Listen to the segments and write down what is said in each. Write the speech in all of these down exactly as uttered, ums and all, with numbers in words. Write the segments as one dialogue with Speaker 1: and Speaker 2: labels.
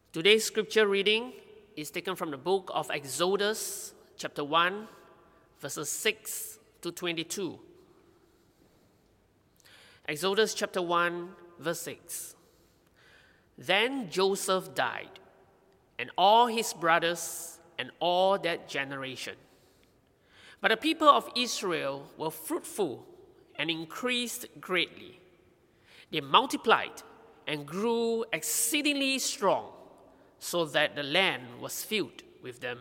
Speaker 1: Today's scripture reading is taken from the book of Exodus, chapter one, verses six to twenty-two. Exodus chapter one, verse six. Then Joseph died, and all his brothers and all that generation. But the people of Israel were fruitful and increased greatly. They multiplied and grew exceedingly strong, so that the land was filled with them.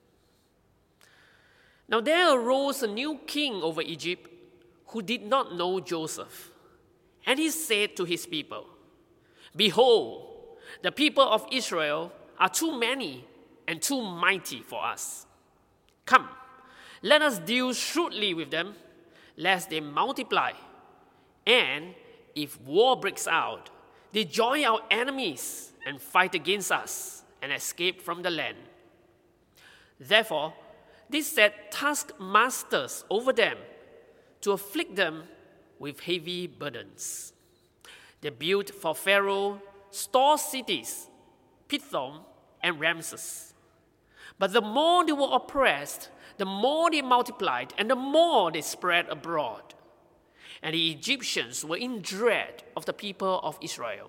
Speaker 1: Now there arose a new king over Egypt who did not know Joseph. And he said to his people, "Behold, the people of Israel are too many and too mighty for us. Come, let us deal shrewdly with them, lest they multiply. And if war breaks out, they join our enemies and fight against us and escape from the land." Therefore, they set taskmasters over them to afflict them with heavy burdens. They built for Pharaoh store cities, Pithom and Ramses. But the more they were oppressed, the more they multiplied, and the more they spread abroad. And the Egyptians were in dread of the people of Israel.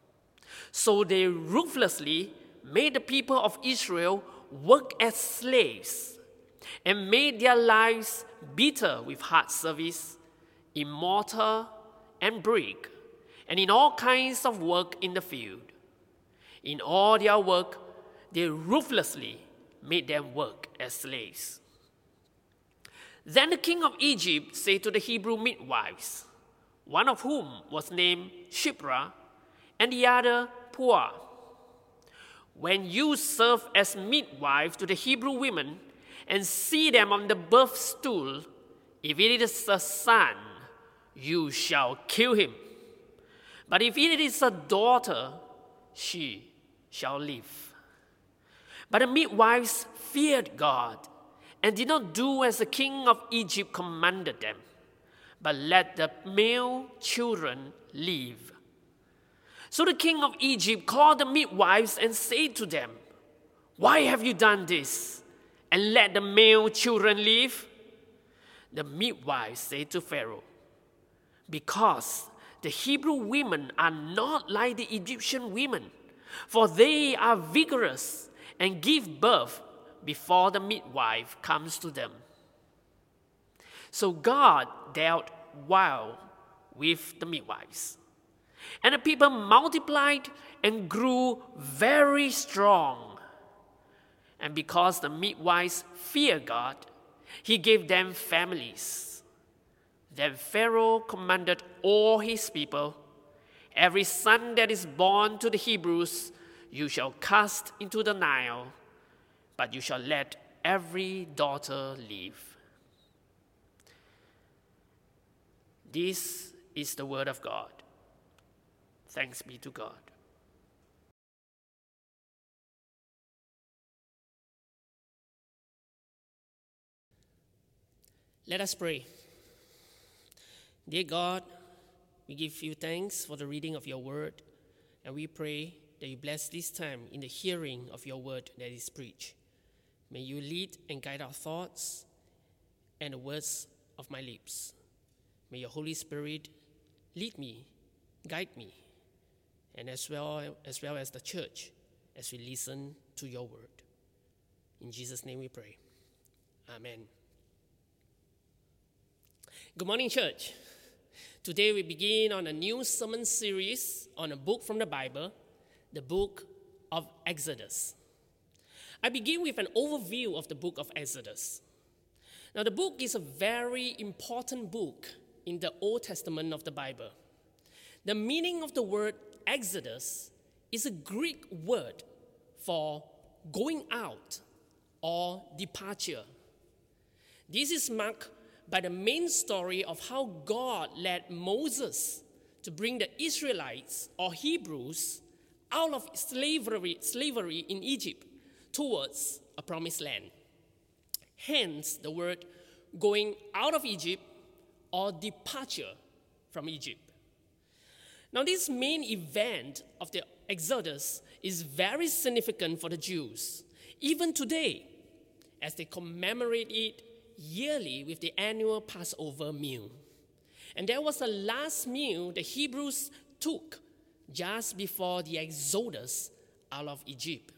Speaker 1: So they ruthlessly made the people of Israel work as slaves and made their lives bitter with hard service, in mortar and brick, and in all kinds of work in the field. In all their work, they ruthlessly made them work as slaves. Then the king of Egypt said to the Hebrew midwives, one of whom was named Shiphrah, and the other Puah, "When you serve as midwife to the Hebrew women and see them on the birth stool, if it is a son, you shall kill him. But if it is a daughter, she shall live." But the midwives feared God and did not do as the king of Egypt commanded them, but let the male children live. So the king of Egypt called the midwives and said to them, "Why have you done this, and let the male children live?" The midwives said to Pharaoh, "Because the Hebrew women are not like the Egyptian women, for they are vigorous and give birth before the midwife comes to them." So God dealt well with the midwives. And the people multiplied and grew very strong. And because the midwives feared God, he gave them families. Then Pharaoh commanded all his people, "Every son that is born to the Hebrews you shall cast into the Nile, but you shall let every daughter live." This is the word of God. Thanks be to God. Let us pray. Dear God, we give you thanks for the reading of your word, and we pray that you bless this time in the hearing of your word that is preached. May you lead and guide our thoughts and the words of my lips. May your Holy Spirit lead me, guide me, and as well as well as the church as we listen to your word. In Jesus' name we pray. Amen. Good morning, church. Today we begin on a new sermon series on a book from the Bible, the book of Exodus. I begin with an overview of the book of Exodus. Now, the book is a very important book in the Old Testament of the Bible. The meaning of the word Exodus is a Greek word for going out or departure. This is marked by the main story of how God led Moses to bring the Israelites or Hebrews out of slavery, slavery in Egypt towards a promised land. Hence the word going out of Egypt or departure from Egypt. Now, this main event of the Exodus is very significant for the Jews, even today, as they commemorate it yearly with the annual Passover meal. And there was a last meal the Hebrews took just before the exodus out of Egypt.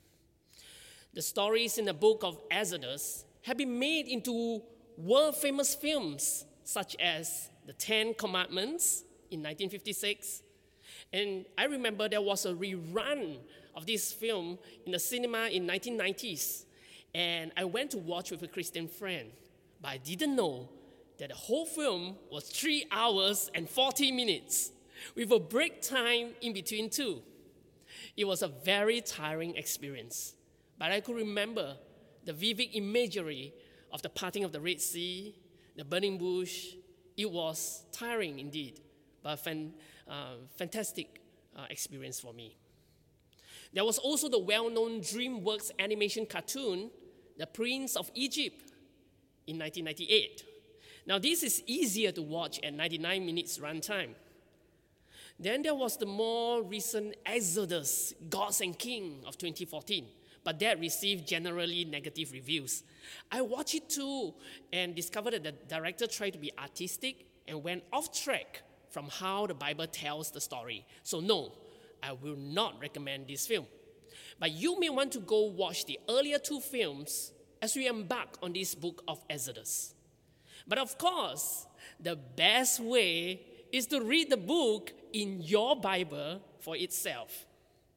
Speaker 1: The stories in the book of Exodus have been made into world-famous films such as The Ten Commandments in nineteen fifty-six. And I remember there was a rerun of this film in the cinema in nineteen nineties. And I went to watch with a Christian friend, but I didn't know that the whole film was three hours and forty minutes, with a break time in between two. It was a very tiring experience, but I could remember the vivid imagery of the parting of the Red Sea, the burning bush. It was tiring indeed, but a fan, uh, fantastic uh, experience for me. There was also the well-known DreamWorks animation cartoon, The Prince of Egypt, in nineteen ninety-eight. Now, this is easier to watch at ninety-nine minutes runtime. Then there was the more recent Exodus, Gods and King of twenty fourteen, but that received generally negative reviews. I watched it too and discovered that the director tried to be artistic and went off track from how the Bible tells the story. So no, I will not recommend this film. But you may want to go watch the earlier two films as we embark on this book of Exodus. But of course, the best way is to read the book in your Bible for itself.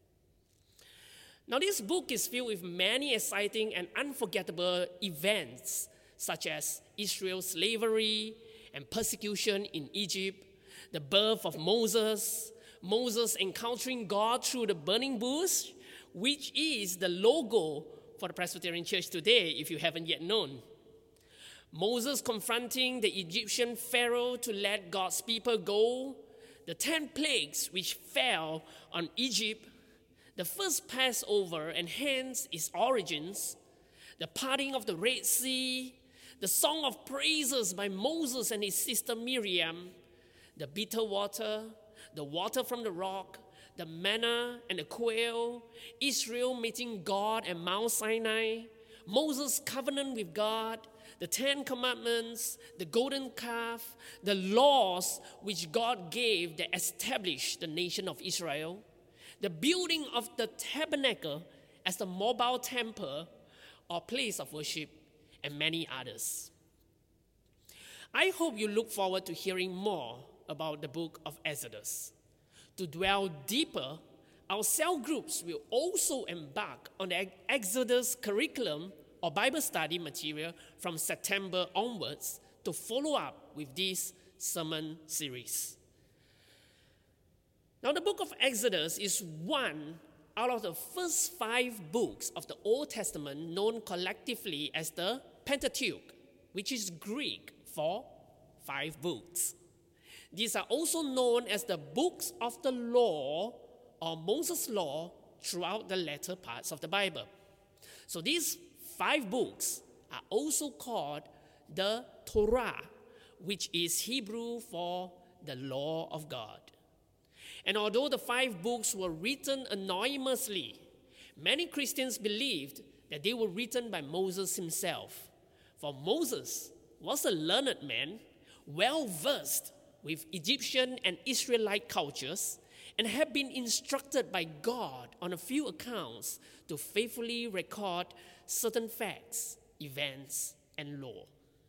Speaker 1: Now, this book is filled with many exciting and unforgettable events, such as Israel's slavery and persecution in Egypt, the birth of Moses, Moses encountering God through the burning bush, which is the logo for the Presbyterian Church today, if you haven't yet known. Moses confronting the Egyptian Pharaoh to let God's people go, the ten plagues which fell on Egypt, the first Passover and hence its origins, the parting of the Red Sea, the song of praises by Moses and his sister Miriam, the bitter water, the water from the rock, the manna and the quail, Israel meeting God at Mount Sinai, Moses' covenant with God, the Ten Commandments, the golden calf, the laws which God gave that established the nation of Israel, the building of the tabernacle as the mobile temple or place of worship, and many others. I hope you look forward to hearing more about the book of Exodus. To dwell deeper, our cell groups will also embark on the Exodus curriculum or Bible study material from September onwards to follow up with this sermon series. Now, the book of Exodus is one out of the first five books of the Old Testament known collectively as the Pentateuch, which is Greek for five books. These are also known as the books of the law or Moses' law throughout the latter parts of the Bible. So these five books are also called the Torah, which is Hebrew for the law of God. And although the five books were written anonymously, many Christians believed that they were written by Moses himself. For Moses was a learned man, well-versed with Egyptian and Israelite cultures, and had been instructed by God on a few accounts to faithfully record certain facts, events, and law.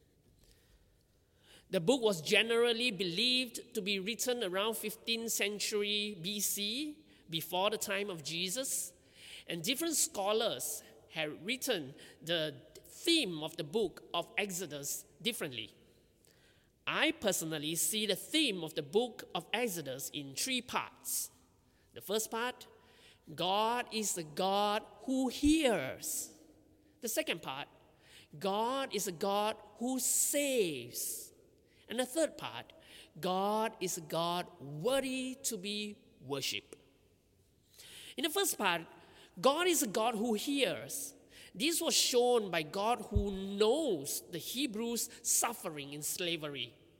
Speaker 1: The book was generally believed to be written around fifteenth century B C, before the time of Jesus, and different scholars have written the theme of the book of Exodus differently. I personally see the theme of the book of Exodus in three parts. The first part, God is the God who hears. The second part, God is a God who saves. And the third part, God is a God worthy to be worshipped. In the first part, God is a God who hears. This was shown by God who knows the Hebrews' suffering in slavery.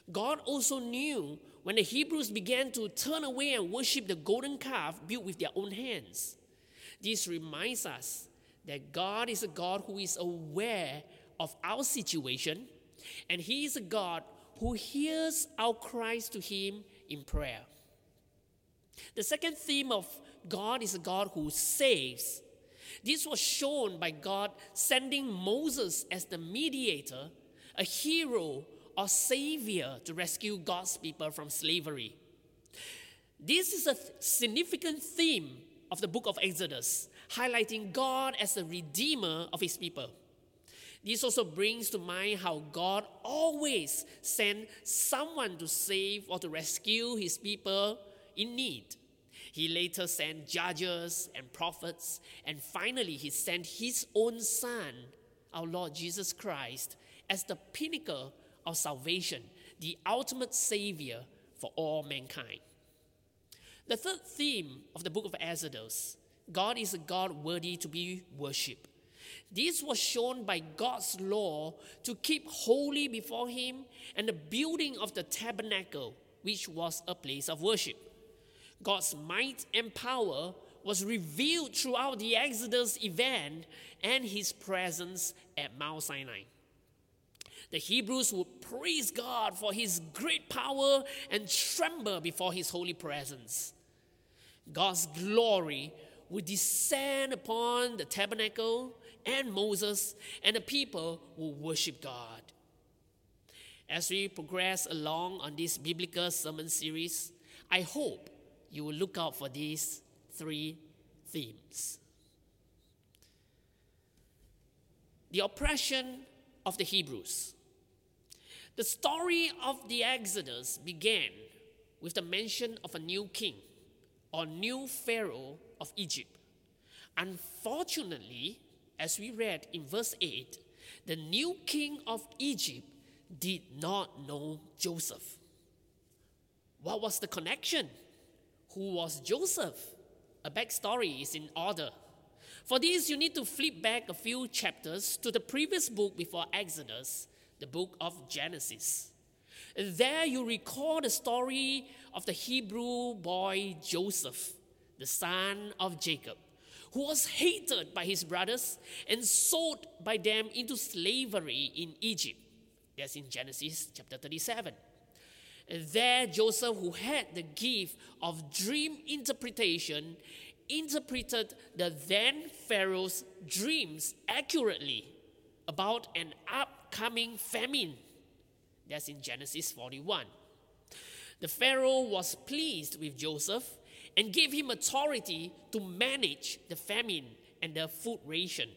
Speaker 1: God also knew when the Hebrews began to turn away and worship the golden calf built with their own hands. This reminds us that God is a God who is aware of our situation, and He is a God who hears our cries to Him in prayer. The second theme of God is a God who saves. This was shown by God sending Moses as the mediator, a hero or savior to rescue God's people from slavery. This is a significant theme of the book of Exodus, highlighting God as the redeemer of His people. This also brings to mind how God always sent someone to save or to rescue His people in need. He later sent judges and prophets, and finally He sent His own Son, our Lord Jesus Christ, as the pinnacle of salvation, the ultimate Savior for all mankind. The third theme of the book of Exodus, God is a God worthy to be worshipped. This was shown by God's law to keep holy before Him and the building of the tabernacle, which was a place of worship. God's might and power was revealed throughout the Exodus event and His presence at Mount Sinai. The Hebrews would praise God for His great power and tremble before His holy presence. God's glory would descend upon the tabernacle and Moses, and the people would worship God. As we progress along on this biblical sermon series, I hope you will look out for these three themes. The oppression of the Hebrews. The story of the Exodus began with the mention of a new king or new Pharaoh of Egypt. Unfortunately, as we read in verse eight, the new king of Egypt did not know Joseph. What was the connection? Who was Joseph? A backstory is in order. For this, you need to flip back a few chapters to the previous book before Exodus, the book of Genesis. There you recall the story of the Hebrew boy Joseph, the son of Jacob, who was hated by his brothers and sold by them into slavery in Egypt. That's in Genesis chapter thirty-seven. There Joseph, who had the gift of dream interpretation, interpreted the then Pharaoh's dreams accurately about an upcoming famine. That's in Genesis forty-one. The Pharaoh was pleased with Joseph and gave him authority to manage the famine and the food ration.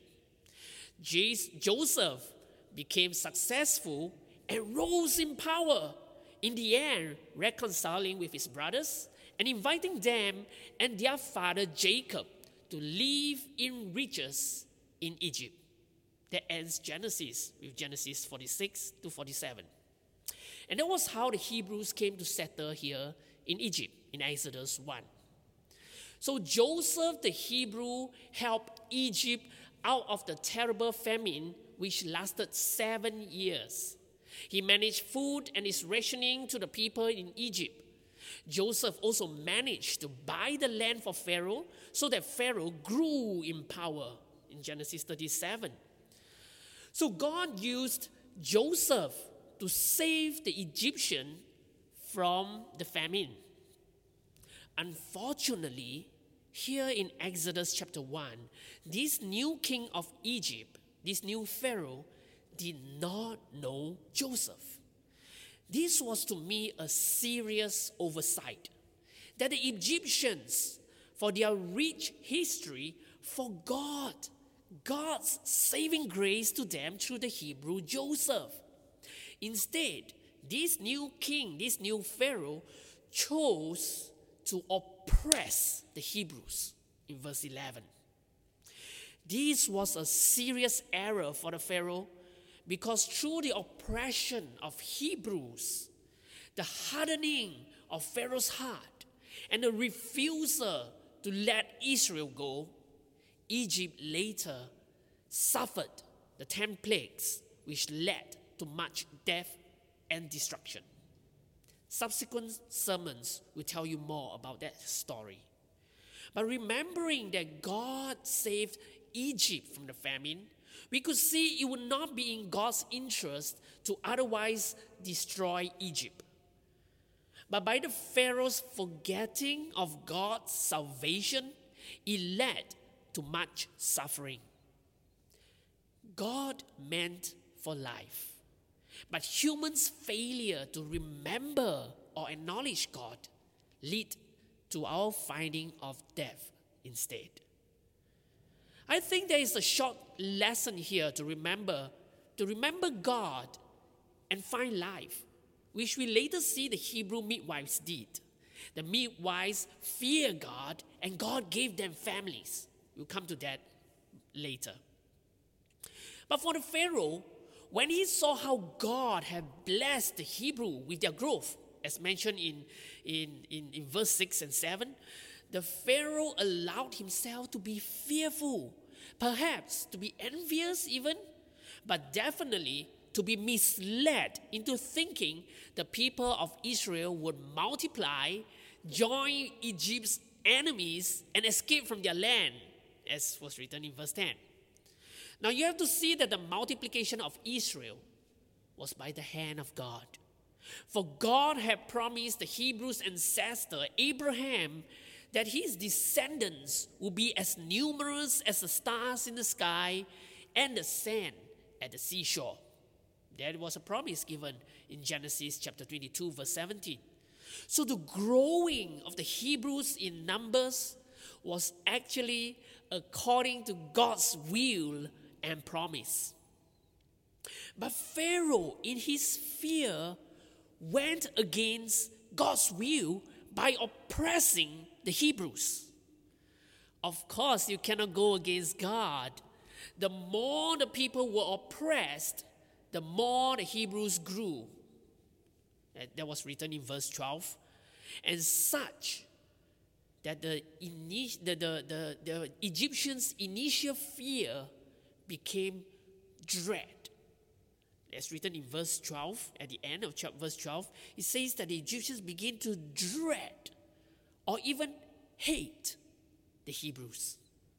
Speaker 1: Joseph became successful and rose in power, in the end reconciling with his brothers and inviting them and their father Jacob to live in riches in Egypt. That ends Genesis with Genesis forty-six to forty-seven. And that was how the Hebrews came to settle here in Egypt in Exodus one. So Joseph the Hebrew helped Egypt out of the terrible famine which lasted seven years. He managed food and his rationing to the people in Egypt. Joseph also managed to buy the land for Pharaoh so that Pharaoh grew in power in Genesis thirty-seven. So God used Joseph to save the Egyptian from the famine. Unfortunately, here in Exodus chapter one, this new king of Egypt, this new Pharaoh, did not know Joseph. This was to me a serious oversight, that the Egyptians, for their rich history, forgot God's saving grace to them through the Hebrew Joseph. Instead, this new king, this new Pharaoh, chose to oppress the Hebrews in verse eleven. This was a serious error for the Pharaoh because through the oppression of Hebrews, the hardening of Pharaoh's heart, and the refusal to let Israel go, Egypt later suffered the ten plagues which led to much death and destruction. Subsequent sermons will tell you more about that story. But remembering that God saved Egypt from the famine, we could see it would not be in God's interest to otherwise destroy Egypt. But by the Pharaoh's forgetting of God's salvation, it led to much suffering. God meant for life, but humans' failure to remember or acknowledge God lead to our finding of death instead. I think there is a short lesson here to remember, to remember God and find life, which we later see the Hebrew midwives did. The midwives feared God, and God gave them families. We'll come to that later. But for the Pharaoh, when he saw how God had blessed the Hebrew with their growth, as mentioned in, in, in, in verse six and seven, the Pharaoh allowed himself to be fearful, perhaps to be envious even, but definitely to be misled into thinking the people of Israel would multiply, join Egypt's enemies, and escape from their land, as was written in verse ten. Now you have to see that the multiplication of Israel was by the hand of God. For God had promised the Hebrews' ancestor Abraham that his descendants would be as numerous as the stars in the sky and the sand at the seashore. That was a promise given in Genesis chapter twenty-two, verse seventeen. So the growing of the Hebrews in numbers was actually according to God's will and promise. But Pharaoh, in his fear, went against God's will by oppressing the Hebrews. Of course, you cannot go against God. The more the people were oppressed, the more the Hebrews grew. That was written in verse twelve. And such that the, the, the, the, the Egyptians' initial fear became dread. As written in verse twelve, at the end of verse twelve, it says that the Egyptians began to dread or even hate the Hebrews.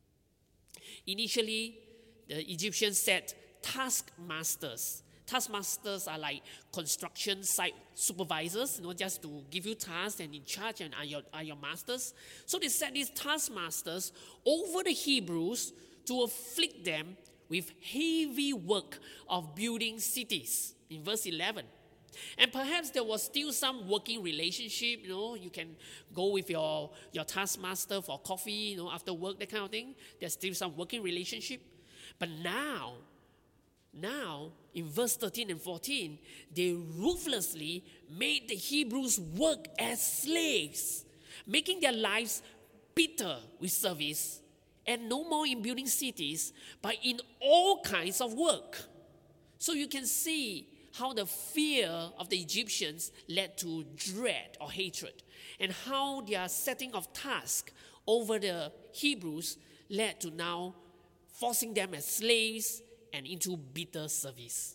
Speaker 1: Initially, the Egyptians set taskmasters. Taskmasters are like construction site supervisors, you know, just to give you tasks and in charge and are your, are your masters. So they set these taskmasters over the Hebrews to afflict them with heavy work of building cities, in verse eleven. And perhaps there was still some working relationship, you know, you can go with your, your taskmaster for coffee, you know, after work, that kind of thing. There's still some working relationship. But now, now, in verse thirteen and fourteen, they ruthlessly made the Hebrews work as slaves, making their lives bitter with service, and no more in building cities, but in all kinds of work. So you can see how the fear of the Egyptians led to dread or hatred, and how their setting of task over the Hebrews led to now forcing them as slaves and into bitter service.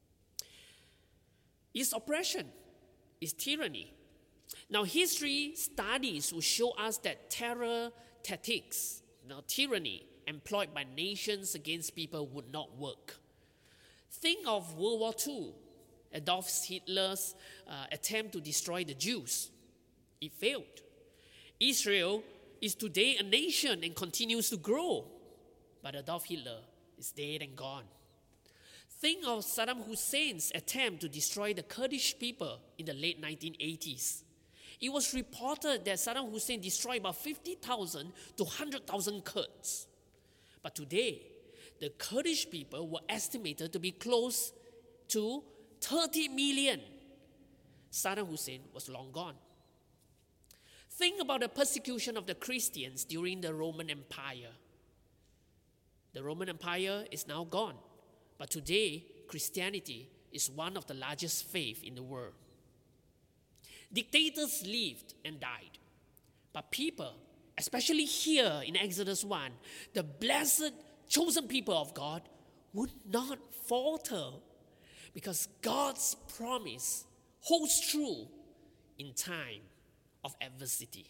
Speaker 1: It's oppression, it's tyranny. Now, history studies will show us that terror tactics, now tyranny employed by nations against people would not work. Think of World War Two, Adolf Hitler's uh, attempt to destroy the Jews. It failed. Israel is today a nation and continues to grow, but Adolf Hitler is dead and gone. Think of Saddam Hussein's attempt to destroy the Kurdish people in the late nineteen eighties. It was reported that Saddam Hussein destroyed about fifty thousand to one hundred thousand Kurds. But today, the Kurdish people were estimated to be close to thirty million. Saddam Hussein was long gone. Think about the persecution of the Christians during the Roman Empire. The Roman Empire is now gone, but today, Christianity is one of the largest faiths in the world. Dictators lived and died, but people, especially here in Exodus one, the blessed, chosen people of God, would not falter because God's promise holds true in time of adversity.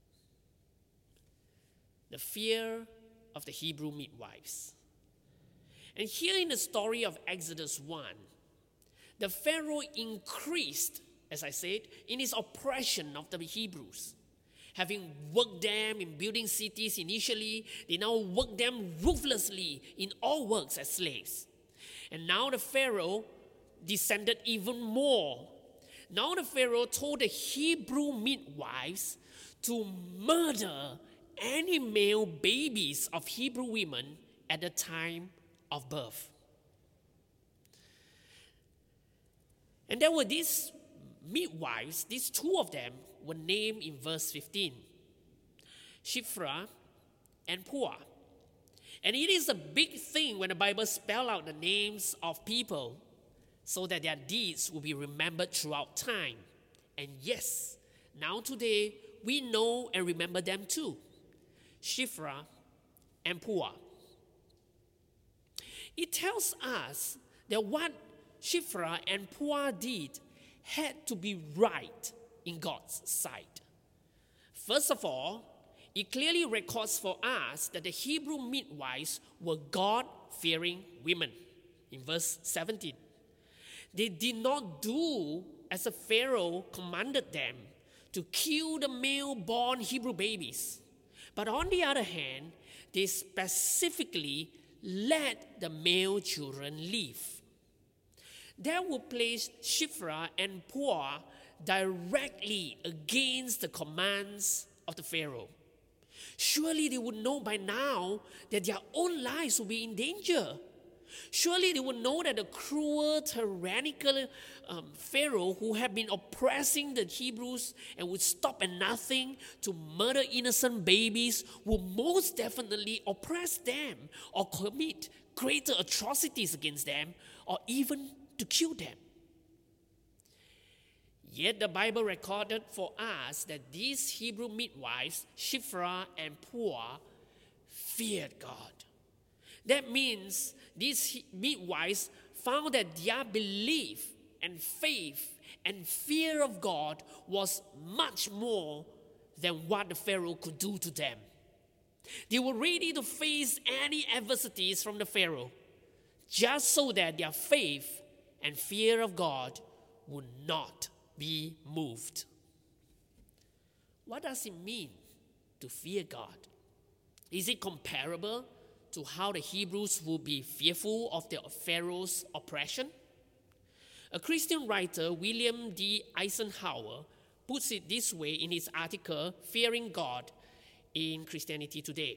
Speaker 1: The fear of the Hebrew midwives. And here in the story of Exodus one, the Pharaoh increased, as I said, in his oppression of the Hebrews. Having worked them in building cities initially, they now work them ruthlessly in all works as slaves. And now the Pharaoh descended even more. Now the Pharaoh told the Hebrew midwives to murder any male babies of Hebrew women at the time of birth. And there were these midwives, these two of them were named in verse fifteen, Shiphrah and Puah. And it is a big thing when the Bible spells out the names of people so that their deeds will be remembered throughout time. And yes, now today we know and remember them too, Shiphrah and Puah. It tells us that what Shiphrah and Puah did had to be right in God's sight. First of all, it clearly records for us that the Hebrew midwives were God-fearing women. In verse seventeen, they did not do as the Pharaoh commanded them to kill the male-born Hebrew babies. But on the other hand, they specifically let the male children live. That would place Shiphrah and Puah directly against the commands of the Pharaoh. Surely they would know by now that their own lives would be in danger. Surely they would know that the cruel, tyrannical um, Pharaoh who had been oppressing the Hebrews and would stop at nothing to murder innocent babies would most definitely oppress them or commit greater atrocities against them or even to kill them. Yet the Bible recorded for us that these Hebrew midwives, Shiphrah and Puah, feared God. That means these midwives found that their belief and faith and fear of God was much more than what the Pharaoh could do to them. They were ready to face any adversities from the Pharaoh, just so that their faith and fear of God would not be moved. What does it mean to fear God? Is it comparable to how the Hebrews would be fearful of the Pharaoh's oppression? A Christian writer, William D. Eisenhower, puts it this way in his article, Fearing God in Christianity Today.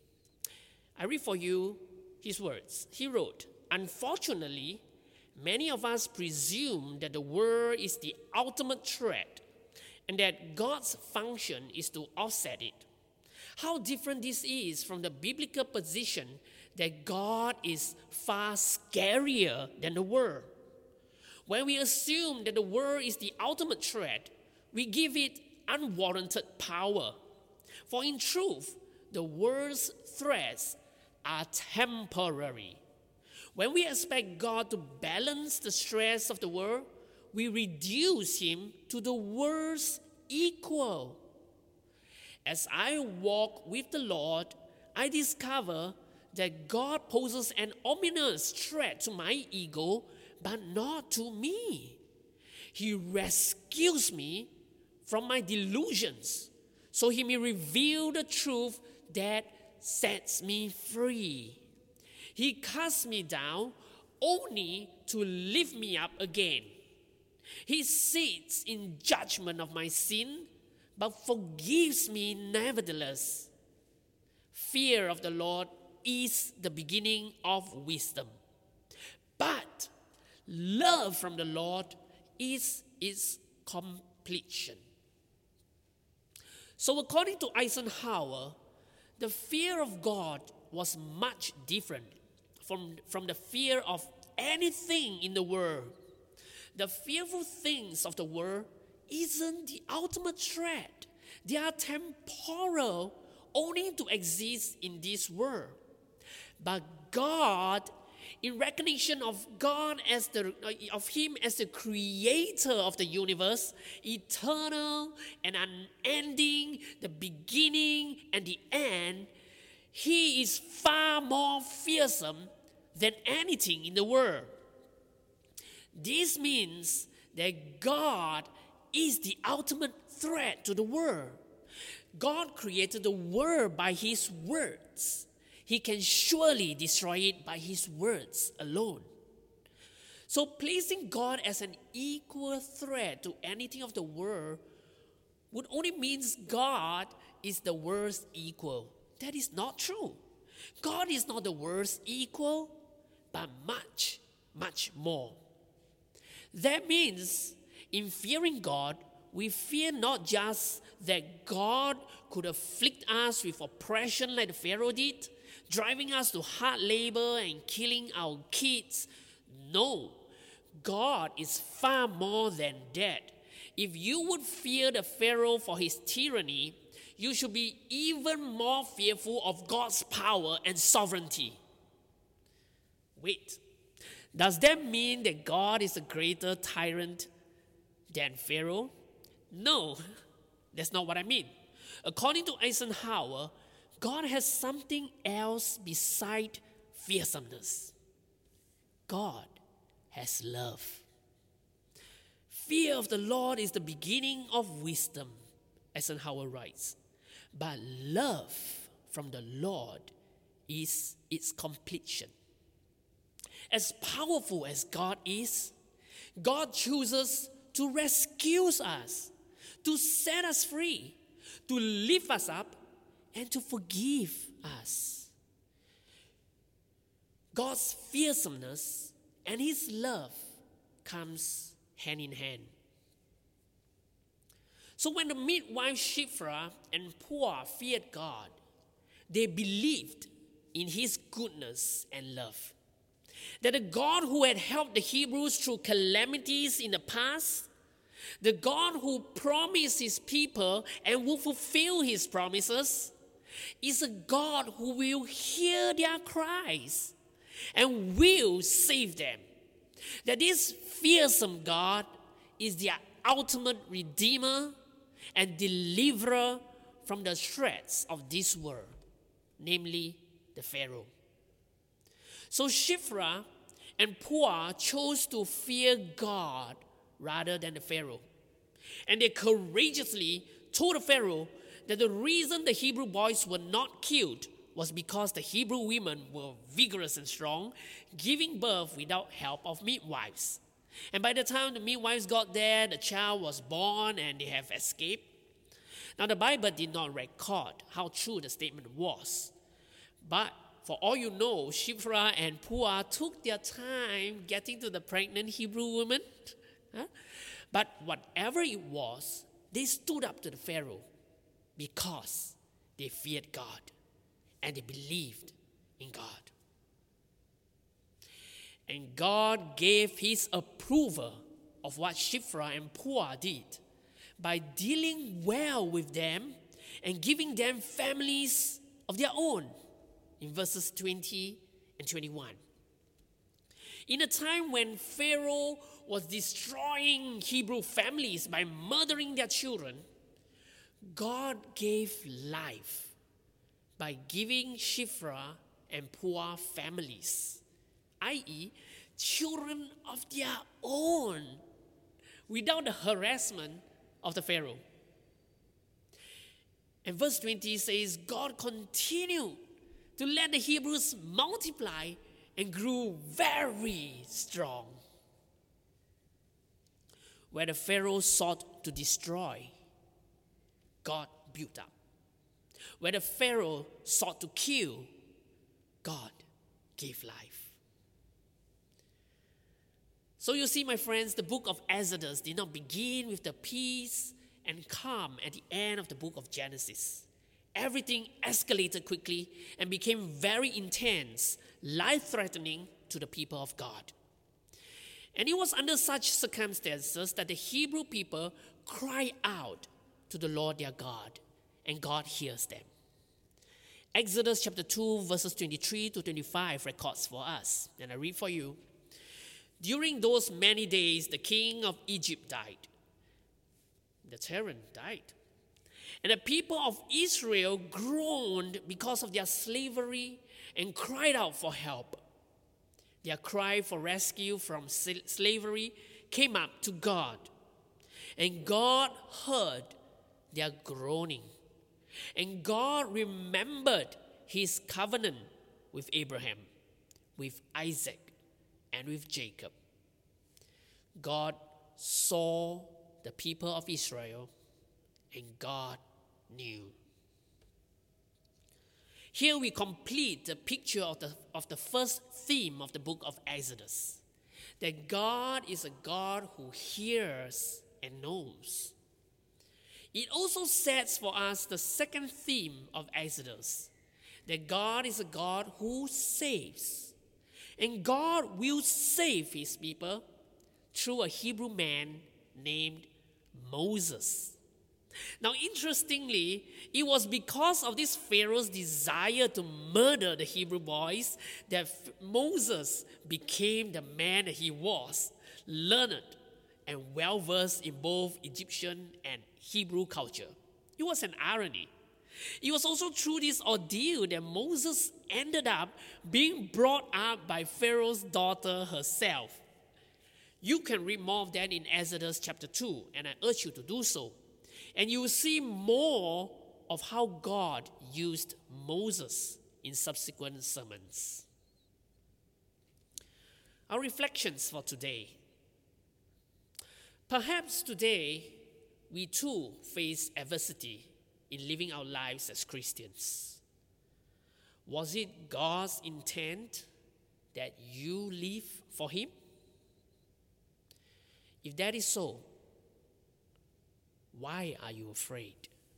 Speaker 1: I read for you his words. He wrote, "Unfortunately, many of us presume that the word is the ultimate threat and that God's function is to offset it. How different this is from the biblical position that God is far scarier than the word. When we assume that the word is the ultimate threat, we give it unwarranted power. For in truth, the word's threats are temporary. When we expect God to balance the stress of the world, we reduce him to the world's equal. As I walk with the Lord, I discover that God poses an ominous threat to my ego, but not to me. He rescues me from my delusions, so he may reveal the truth that sets me free. He casts me down only to lift me up again. He sits in judgment of my sin, but forgives me nevertheless. Fear of the Lord is the beginning of wisdom, but love from the Lord is its completion." So according to Eisenhower, the fear of God was much different from, from the fear of anything in the world. The fearful things of the world isn't the ultimate threat. They are temporal, only to exist in this world. But God in recognition of God as the of Him as the creator of the universe, eternal and unending, the beginning and the end, He is far more fearsome than anything in the world. This means that God is the ultimate threat to the world. God created the world by His words. He can surely destroy it by His words alone. So placing God as an equal threat to anything of the world would only means God is the world's equal. That is not true. God is not the world's equal, but much, much more. That means in fearing God, we fear not just that God could afflict us with oppression like the Pharaoh did, driving us to hard labor and killing our kids. No, God is far more than that. If you would fear the Pharaoh for his tyranny, you should be even more fearful of God's power and sovereignty. Wait, does that mean that God is a greater tyrant than Pharaoh? No, that's not what I mean. According to Eisenhower, God has something else beside fearsomeness. God has love. Fear of the Lord is the beginning of wisdom, Eisenhower writes. But love from the Lord is its completion. As powerful as God is, God chooses to rescue us, to set us free, to lift us up, and to forgive us. God's fearsomeness and His love comes hand in hand. So when the midwife Shiphrah and Puah feared God, they believed in His goodness and love. That the God who had helped the Hebrews through calamities in the past, the God who promised His people and will fulfill His promises, is a God who will hear their cries and will save them. That this fearsome God is their ultimate redeemer and deliverer from the threats of this world, namely the Pharaoh. So Shiphrah and Puah chose to fear God rather than the Pharaoh. And they courageously told the Pharaoh that the reason the Hebrew boys were not killed was because the Hebrew women were vigorous and strong, giving birth without help of midwives. And by the time the midwives got there, the child was born and they have escaped. Now the Bible did not record how true the statement was. But for all you know, Shiphrah and Puah took their time getting to the pregnant Hebrew woman. Huh? But whatever it was, they stood up to the Pharaoh because they feared God and they believed in God. And God gave His approval of what Shiphrah and Puah did by dealing well with them and giving them families of their own, in verses twenty and twenty-one. In a time when Pharaoh was destroying Hebrew families by murdering their children, God gave life by giving Shiphrah and Puah families, that is, children of their own, without the harassment of the Pharaoh. And verse twenty says, God continued to let the Hebrews multiply and grew very strong. Where the Pharaoh sought to destroy, God built up. Where the Pharaoh sought to kill, God gave life. So you see, my friends, the book of Exodus did not begin with the peace and calm at the end of the book of Genesis. Everything escalated quickly and became very intense, life-threatening to the people of God. And it was under such circumstances that the Hebrew people cry out to the Lord their God, and God hears them. Exodus chapter two, verses twenty-three to twenty-five records for us, and I read for you. During those many days, the king of Egypt died. The tyrant died. And the people of Israel groaned because of their slavery and cried out for help. Their cry for rescue from slavery came up to God. And God heard their groaning. And God remembered his covenant with Abraham, with Isaac, and with Jacob. God saw the people of Israel, and God knew. Here we complete the picture of the, of the first theme of the book of Exodus, that God is a God who hears and knows. It also sets for us the second theme of Exodus, that God is a God who saves. And God will save his people through a Hebrew man named Moses. Now, interestingly, it was because of this Pharaoh's desire to murder the Hebrew boys that Moses became the man that he was, learned and well-versed in both Egyptian and Hebrew culture. It was an irony. It was also through this ordeal that Moses ended up being brought up by Pharaoh's daughter herself. You can read more of that in Exodus chapter two, and I urge you to do so. And you will see more of how God used Moses in subsequent sermons. Our reflections for today. Perhaps today, we too face adversity in living our lives as Christians. Was it God's intent that you live for him? If that is so, why are you afraid?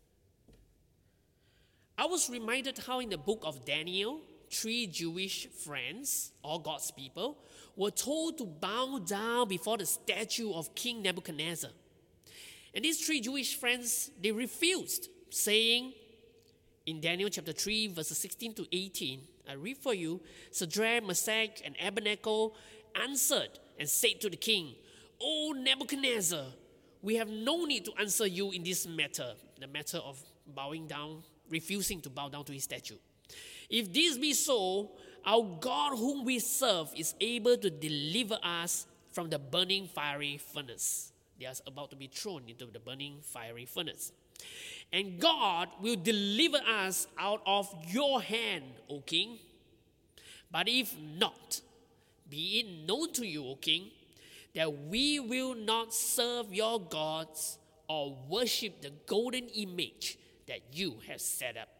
Speaker 1: I was reminded how in the book of Daniel, three Jewish friends, all God's people, were told to bow down before the statue of King Nebuchadnezzar. And these three Jewish friends, they refused, saying in Daniel chapter three, verses sixteen to eighteen, I read for you, Shadrach, Meshach, and Abednego answered and said to the king, O Nebuchadnezzar, we have no need to answer you in this matter, the matter of bowing down, refusing to bow down to his statue. If this be so, our God whom we serve is able to deliver us from the burning fiery furnace. They are about to be thrown into the burning fiery furnace. And God will deliver us out of your hand, O king. But if not, be it known to you, O king, that we will not serve your gods or worship the golden image that you have set up.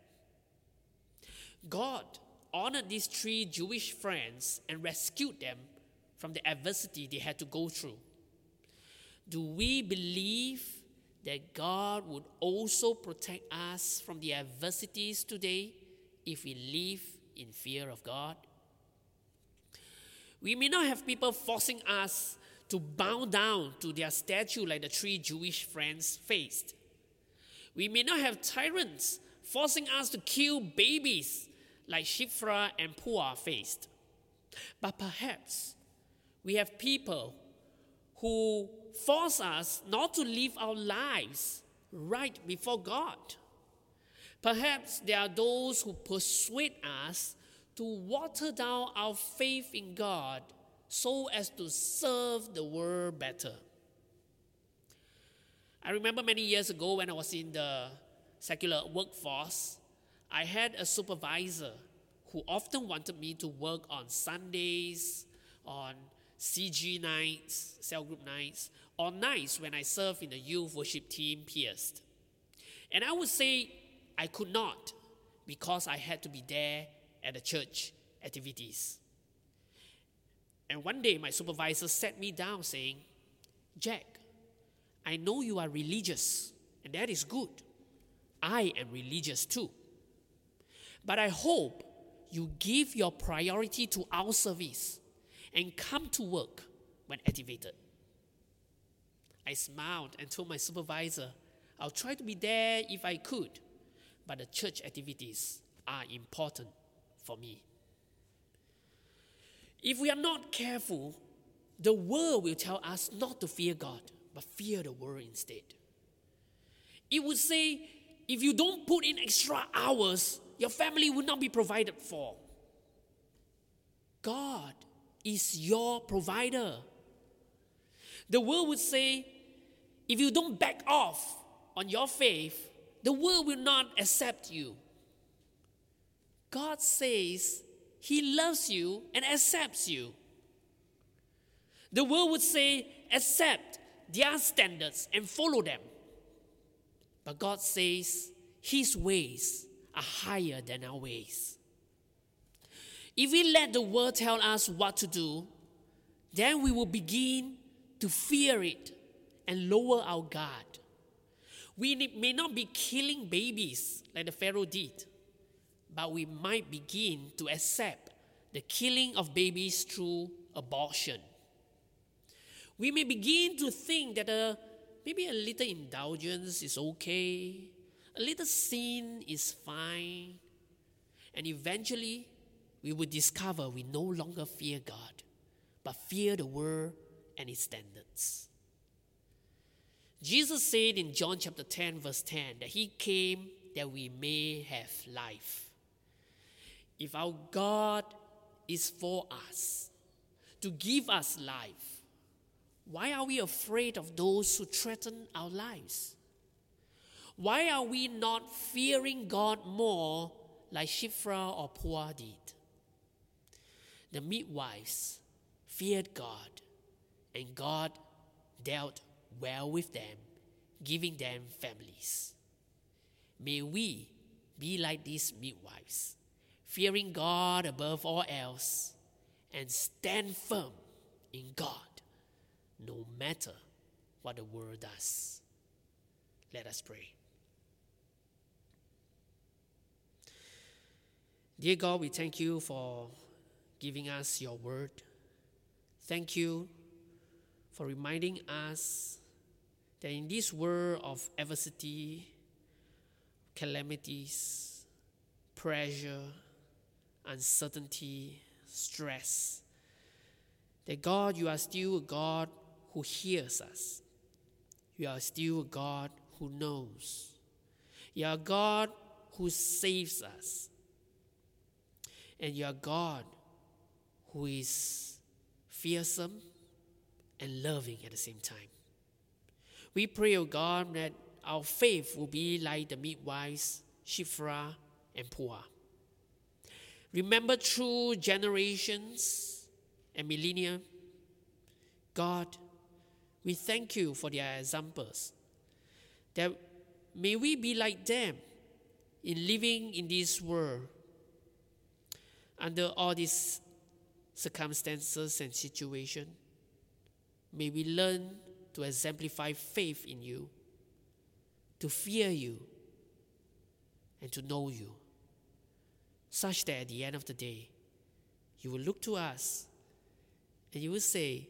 Speaker 1: God honored these three Jewish friends and rescued them from the adversity they had to go through. Do we believe that God would also protect us from the adversities today if we live in fear of God? We may not have people forcing us to bow down to their statue like the three Jewish friends faced. We may not have tyrants forcing us to kill babies like Shiphrah and Puah faced. But perhaps we have people who force us not to live our lives right before God. Perhaps there are those who persuade us to water down our faith in God so as to serve the world better. I remember many years ago when I was in the secular workforce, I had a supervisor who often wanted me to work on Sundays, on C G nights, cell group nights, or nights when I served in the youth worship team, Pierced. And I would say I could not because I had to be there at the church activities. And one day my supervisor sat me down saying, Jack, I know you are religious, and that is good. I am religious too. But I hope you give your priority to our service and come to work when activated. I smiled and told my supervisor, I'll try to be there if I could, but the church activities are important for me. If we are not careful, the world will tell us not to fear God, but fear the world instead. It would say, if you don't put in extra hours, your family will not be provided for. God is your provider. The world would say, if you don't back off on your faith, the world will not accept you. God says He loves you and accepts you. The world would say, accept their standards and follow them. But God says His ways are higher than our ways. If we let the world tell us what to do, then we will begin to fear it and lower our guard. We may not be killing babies like the Pharaoh did, but we might begin to accept the killing of babies through abortion. We may begin to think that a, maybe a little indulgence is okay, a little sin is fine, and eventually we will discover we no longer fear God, but fear the world and its standards. Jesus said in John chapter ten, verse ten, that He came that we may have life. If our God is for us, to give us life, why are we afraid of those who threaten our lives? Why are we not fearing God more like Shiphrah or Puah did? The midwives feared God, and God dealt well with them, giving them families. May we be like these midwives, fearing God above all else, and stand firm in God, no matter what the world does. Let us pray. Dear God, we thank you for giving us your word. Thank you for reminding us that in this world of adversity, calamities, pressure, uncertainty, stress, that God, you are still a God who hears us. You are still a God who knows. You are a God who saves us. And you are God who is fearsome and loving at the same time. We pray, O God, that our faith will be like the midwives, Shiphrah and Puah. Remember through generations and millennia, God, we thank you for their examples. That may we be like them in living in this world under all these circumstances and situations. May we learn to exemplify faith in you, to fear you, and to know you, such that at the end of the day, you will look to us and you will say,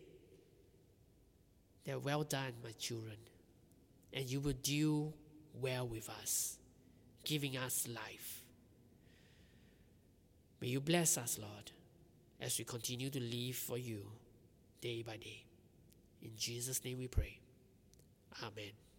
Speaker 1: that well done, my children, and you will deal well with us, giving us life. May you bless us, Lord, as we continue to live for you day by day. In Jesus' name we pray. Amen.